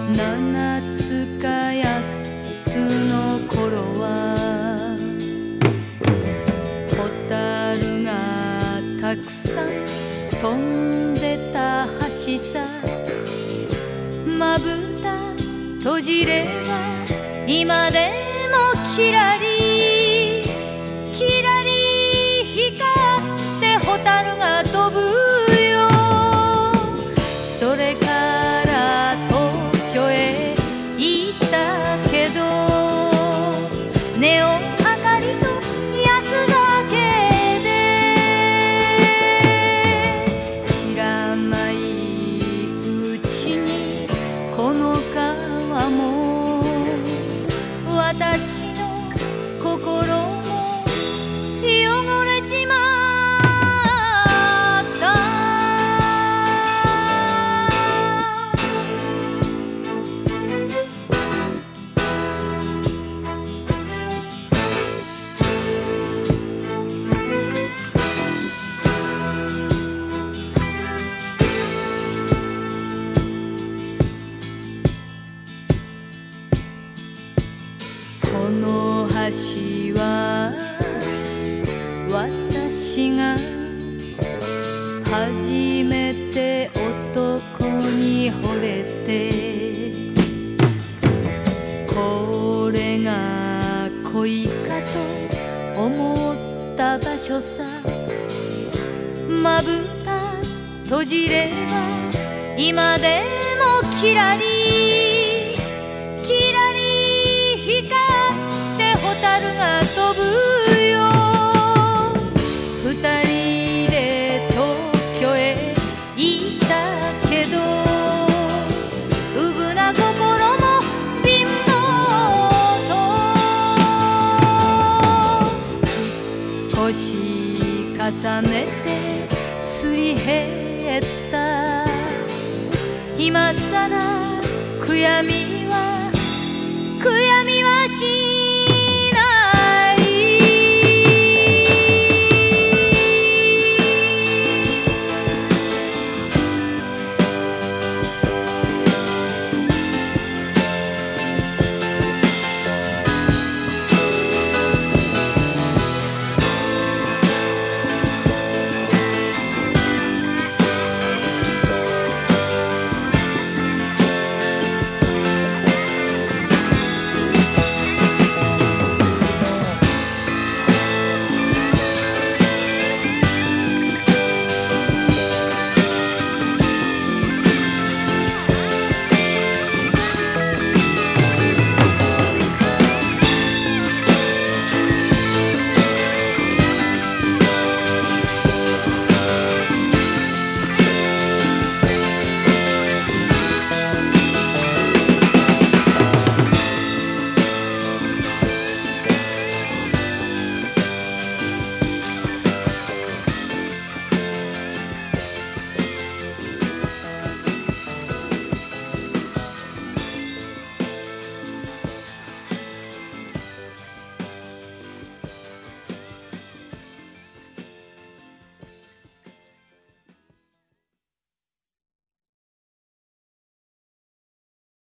7つか8つの頃は蛍がたくさん飛んでた橋さ、まぶた閉じれば今でもキラリキラリ光って蛍が飛ぶよ。それから東京へ行ったけど、ネオン明かりと安酒で知らないうちにこの川も私の心も汚れちまった。この橋は私が初めて男に惚れて、これが恋かと思った場所さ、まぶた閉じれば今でもキラリキラリ光って蛍が飛ぶよ。二人で東京へ行ったけど、うぶな心も貧乏と引っ越し重ねてすり減った。今さら悔やみはし